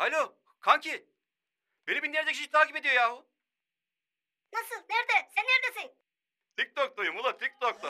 Alo kanki. Beni binlerce kişi takip ediyor yahu. Nasıl? Nerede? Sen neredesin? TikTok'tayım ulan TikTok'ta.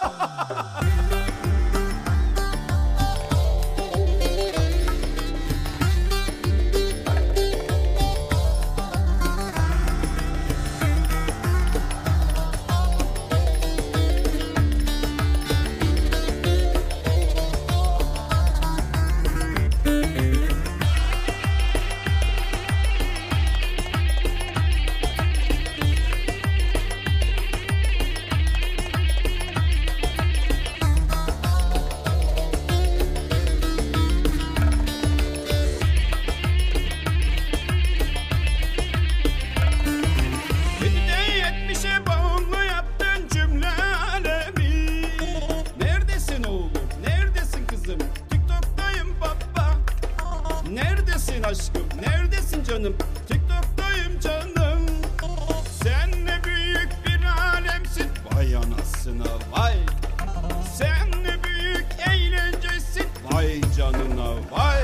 Aşkım neredesin canım? TikTok'tayım canım. Sen ne büyük bir alemsin. Vay anasına vay. Sen ne büyük eğlencesin. Vay canına vay.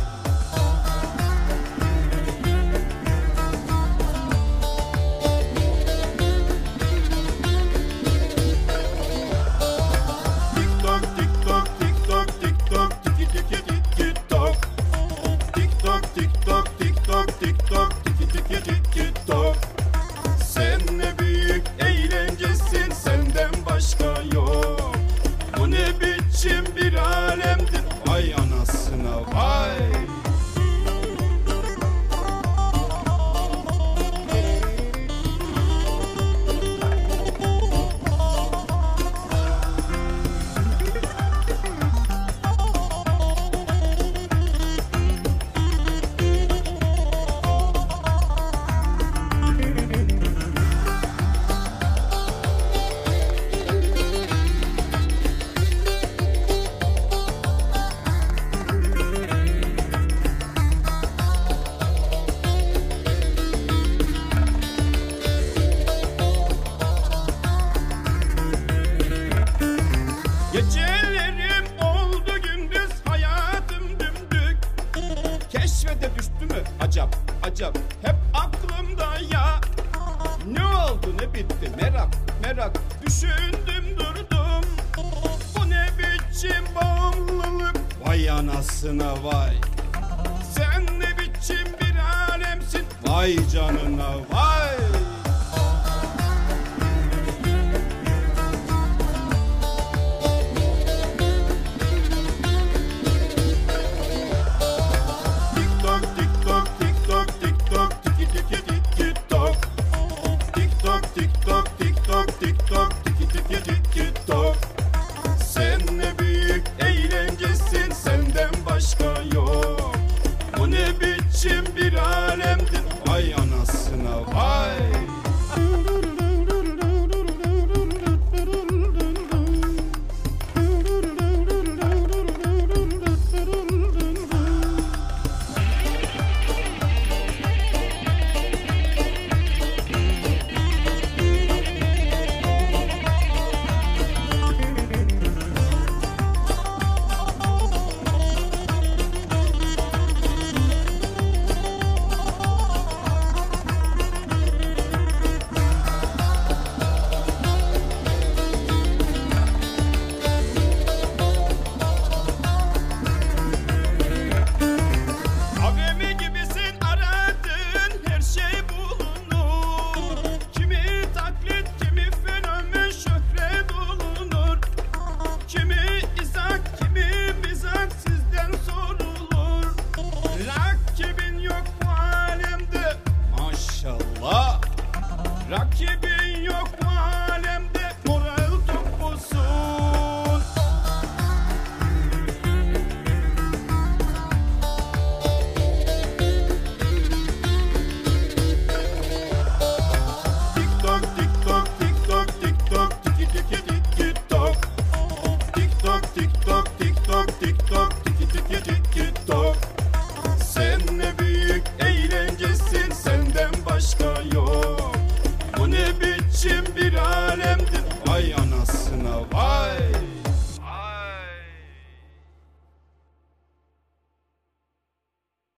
Sen ne büyük eğlencesin, senden başka yok. Bu ne biçim bir alemdir, vay anasına vay. Gecelerim oldu gündüz, hayatım dümdük. Keşfete düştü mü acap acap, hep aklımda ya. Ne oldu ne bitti, merak merak, düşündüm durdum. Bu ne biçim bağımlılık, vay anasına vay. Sen ne biçim bir alemsin, vay canına vay. Sen ne büyük eğlencesin, senden başka yok. Bu ne biçim bir alemdir, vay anasına vay. Rakibin yok bu alemde, moral topusun. TikTok, TikTok, TikTok, TikTok, tiki tiki tiki tok. TikTok, TikTok, TikTok, TikTok, tiki tiki tiki tok. Sen ne büyük eğlencesin, senden başka yok. Bu ne biçim bir alemdir, vay anasına vay.